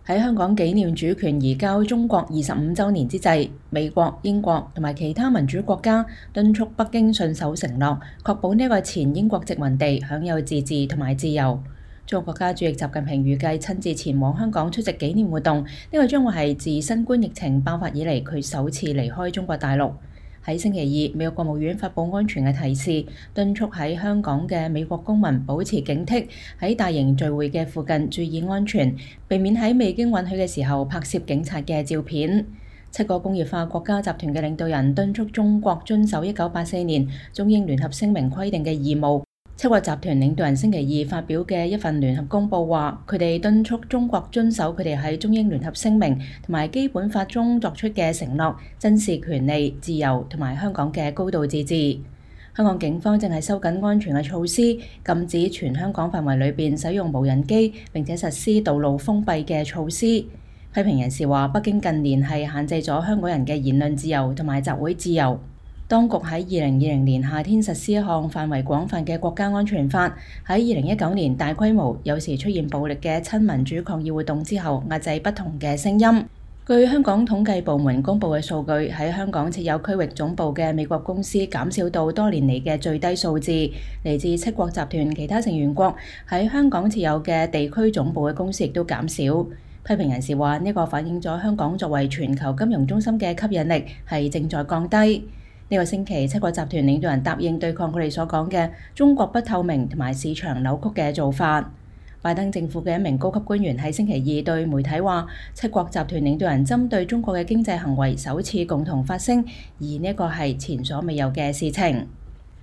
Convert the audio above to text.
喺香港紀念主權移交中國25週年之際，美國、英國同埋其他民主國家敦促北京信守承諾，確保呢個前英國殖民地享有自治同埋自由。中國國家主席習近平預計親自前往香港出席紀念活動，呢個將會係自新冠疫情爆發以嚟佢首次離開中國大陸。喺星期二，美國國務院發布安全嘅提示，敦促喺香港嘅美國公民保持警惕，喺大型聚會嘅附近注意安全，避免喺未經允許嘅時候拍攝警察嘅照片。7個工業化國家集團嘅領導人敦促中國遵守1984年中英聯合聲明規定嘅義務。7個集團領導人星期二發表嘅一份聯合公報話，佢哋敦促中國遵守佢哋喺中英聯合聲明同埋基本法中作出嘅承諾，珍視權利、自由同埋香港嘅高度自治。香港警方正係收緊安全嘅措施，禁止全香港範圍裏邊使用無人機，並且實施道路封閉嘅措施。批評人士話，北京近年係限制咗香港人嘅言論自由同埋集會自由。當局喺2020年夏天實施一項範圍廣泛嘅國家安全法，喺2019年大規模有時出現暴力嘅親民主抗議活動之後，壓制不同嘅聲音。據香港統計部門公佈嘅數據，喺香港設有區域總部嘅美國公司減少到多年嚟嘅最低數字。嚟自7國集團其他成員國喺香港設有嘅地區總部嘅公司亦都減少。批評人士話，呢個反映咗香港作為全球金融中心嘅吸引力係正在降低。呢個星期7個集團領導人答應對抗佢哋所講嘅中國不透明同埋市場扭曲嘅做法。拜登政府嘅一名高級官員喺星期二對媒體話，7國集團領導人針對中國嘅經濟行為首次共同發聲，而呢個係前所未有嘅事情。